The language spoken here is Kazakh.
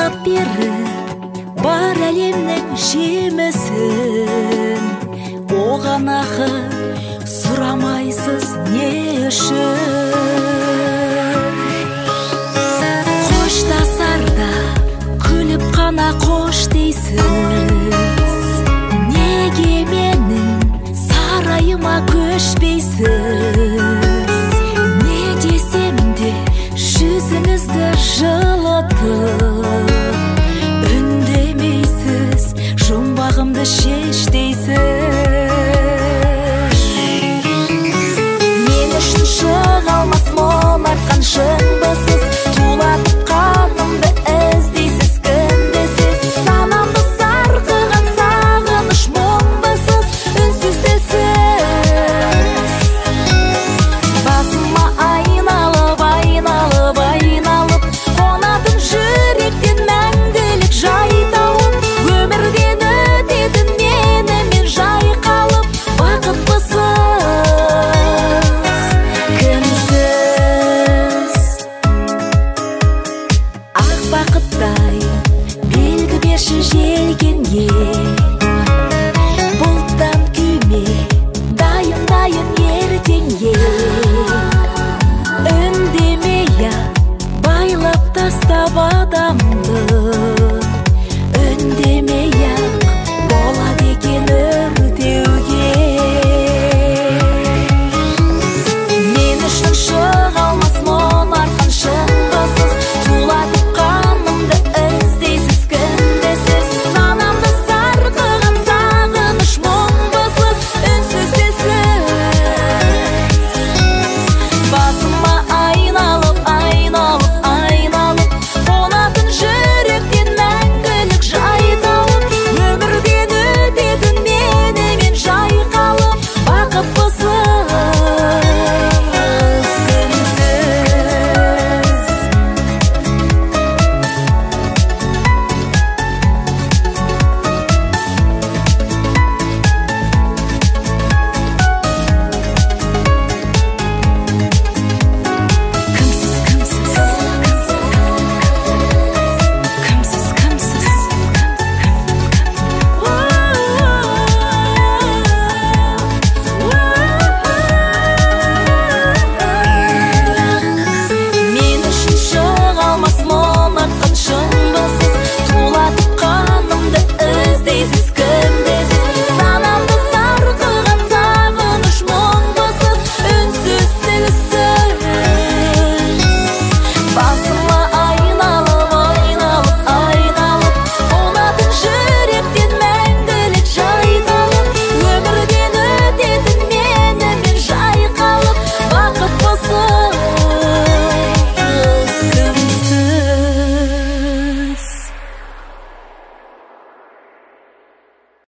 сыйлап беріп бар әлемнің жемісін, оған ақы сұрамайсыз не үшін? Қоштасарда күліп қана қош дейсіз, неге менің сарайыма көшпейсіз? Не десем де жүзіңізді жылытып, үндемейсіз, жұмбағымды шеш дейсіз. Мен үшін шыға алмас мұң артқан шыңбысыз, тулатып қанымды іздейсіз күндесіз. Санамды сарқыған сағыныш мұңбысыз, үнсіз тілсіз. Басыма айналып, айналып, айналып, қонатын жүректен мәңгілік жай тауып, өмірден өтетін менімен жайқалып, бақыттысыз, кімсіз? Ақ бақыттай белгі берші желкенге,